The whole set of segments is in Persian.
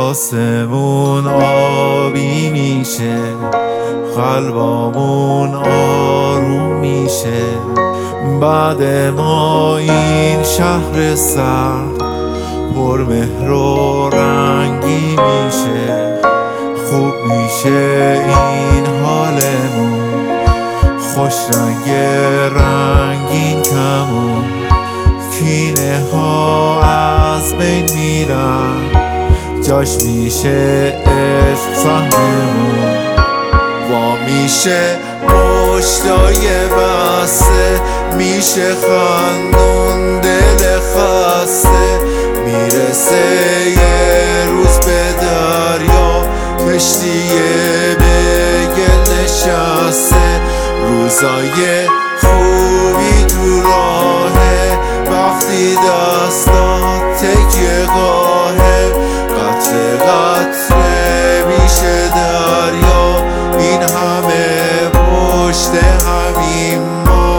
آسمون آبی میشه، قلبامون آروم میشه. بعد ما این شهر سرد پر مهر و رنگی میشه. خوب میشه این حالمون، خوش رنگ رنگین کمون. کینه ها از بین میرن، جاش میشه عشق سهممون. وا میشه مشتای بسته، میشه خندون دل خسته. میرسه یه روز به دریا، کشتیه به گل نشسته. روزای خوبی تو راهه، وقتی دستات تکیه گاهه. قطره قطره میشه دریا، این همه پشت همین ما.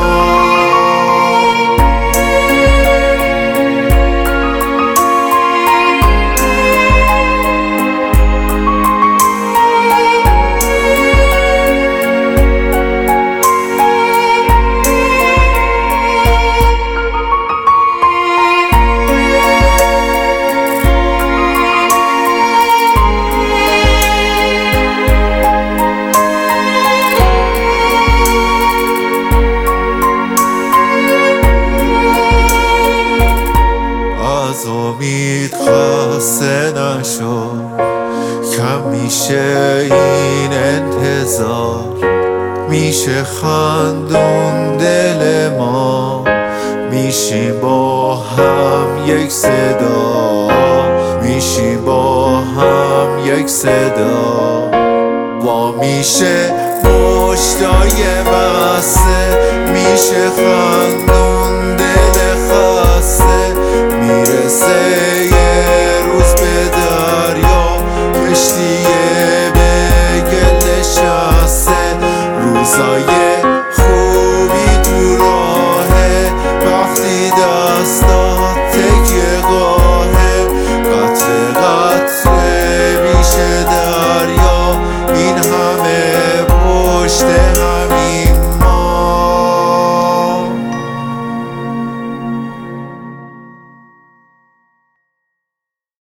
از امید خسته نشو، کم میشه این انتظار. میشه خندون دل ما، میشیم با هم یک صدا، میشیم با هم یک صدا. وا میشه مشتای بسته، میشه خندون